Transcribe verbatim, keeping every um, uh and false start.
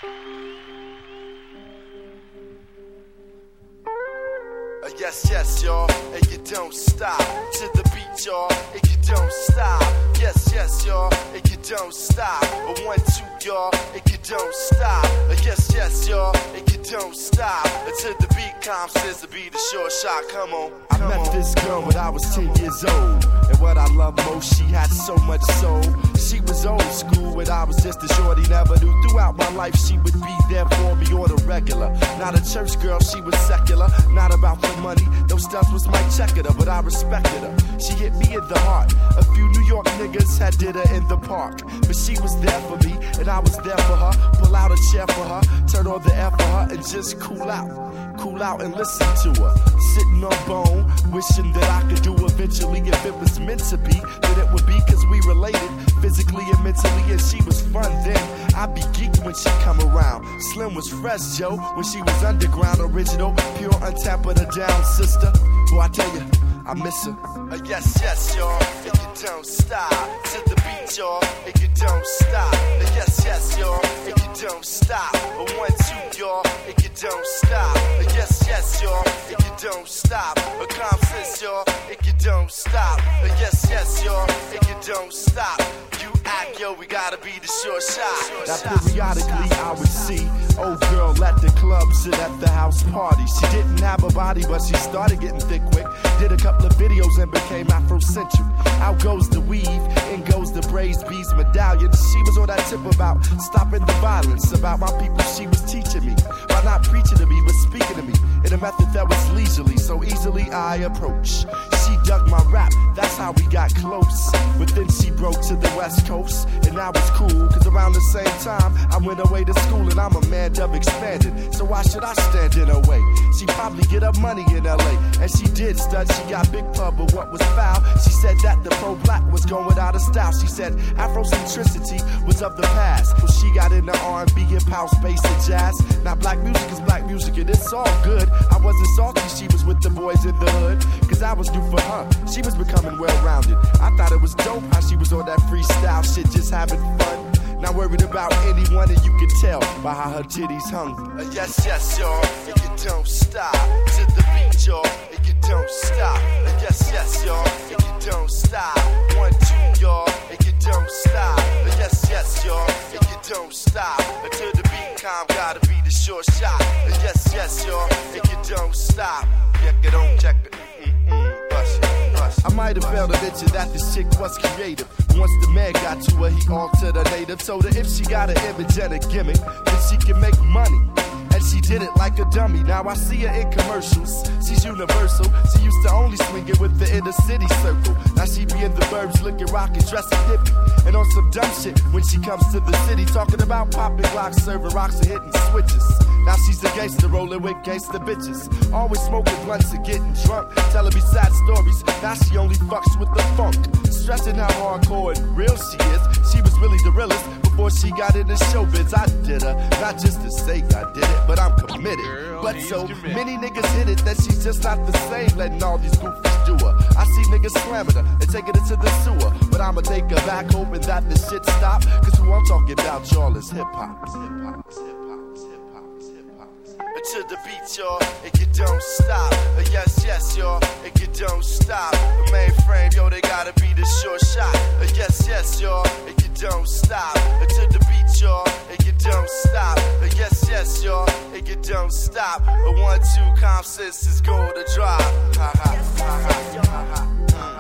Uh, yes, yes, y'all, and you don't stop. To the beat, y'all, and you don't stop. Yes, yes, y'all, and you don't stop. A one, two, y'all, and you don't stop. Uh, yes, yes, y'all, and you don't stop. Uh, to the beat, Calm says to be the short shot. Come on. I Come met on. this girl when I was ten years old. And what I love most, she had so much soul. She was old school when I was just a shorty, never knew. Throughout my life, she would be there for me on a regular. Not a church girl, she was secular. Not about the money, those stuff was my checker, but I respected her. She hit me in the heart. A few New York niggas had did her in the park, but she was there for me, and I was there for her. Pull out a chair for her, turn on the air for her, and just cool out. Cool out and listen to her. Sitting on bone, wishing that I could do eventually. If it was meant to be, then it would be, cause we related physically and mentally, and she was fun then. I'd be geeked when she come around. Slim was fresh, Joe, when she was underground, original, pure, untapped, put her down, sister. Boy, I tell you, I miss her. Uh, yes, yes, y'all, and you don't stop. To the beat, y'all, and you don't stop. Uh, yes, yes, y'all, and you don't stop. A one, two, y'all, and you don't stop. Uh, yes, yes, y'all, and you don't stop. A Calm says, y'all, and you don't stop. Uh, yes, yes, y'all, and you don't stop. You act, yo, we gotta be the short shot. Now periodically I would see old girl at the clubs and at the house party. She didn't have a body, but she started getting thick quick. Did a couple of videos and became Afrocentric. Out goes the weave, in goes the braids, beads, medallion. She was on that tip about stopping the violence, about my people she was teaching me. By not preaching to me, but speaking to me in a method that was leisurely, so easily I approach. She dug my rap, that's how we got close. But then she broke to the West Coast, and I was cool, cause around the same time I went away to school, and I'm a man dub expanded. So why should I stand in her way? She probably get her money in L A, and she did stud, she got big pub, but what was foul? She said that the pro-black was going out of style. She said Afrocentricity was of the past. Well, she got into R and B, hip-hop, space, and jazz. Now black music is black music, and it's all good. I wasn't salty, she was with the boys in the hood, cause I was new for her. She was becoming well-rounded. I thought it was dope how she was on that freestyle shit, just having fun. Not worried about anyone, and you can tell by how her titties hung. Uh, yes, yes, y'all, and you don't stop. To the beat, y'all, and you don't stop. Uh, yes, yes, y'all, and you don't stop. One, two, y'all, and you don't stop. Uh, yes, yes, y'all, and you don't stop. Uh, to the beat, Calm gotta be the short shot. Uh, yes, yes, y'all, and you don't stop. Check it on, check it. Mm-mm, bust it, bust it. I might have failed to mention that this chick was creative. Once the man got to her, he altered her native. Told her if she got an image and a gimmick, then she can make money. And she did it like a dummy. Now I see her in commercials. She's universal. She used to only swing it with the inner city circle. Now she be in the burbs looking rockin', dressing hippie. And on some dumb shit when she comes to the city, talking about popping blocks, serving rocks and hitting switches. Now she's a gangster rolling with gangster bitches. Always smoking blunts and getting drunk. Telling me sad stories. Now she only fucks with the funk. Stressing how hardcore and real she is. She was really the realest before she got into showbiz. I did her, not just to say I did it, but I'm committed. Girl, but so many niggas hit it that she's just not the same, letting all these goofies do her. I see niggas slamming her and taking it to the sewer, but I'ma take her back, hoping that the shit stop. Cause who I'm talking about, y'all, is hip-hop. Hip-hop, hip-hop, hip-hop, hip-hop. To the beat, y'all, and you don't stop. Uh, yes, yes, y'all, and you don't stop. The mainframe, yo, they gotta be the short shot. Uh, yes, yes, y'all, and you don't stop. Uh, to the beat, y'all, and you don't stop. Uh, yes, yes, y'all, and you don't stop. A one, two, Calm says is going to drop. Ha ha, ha ha, ha ha.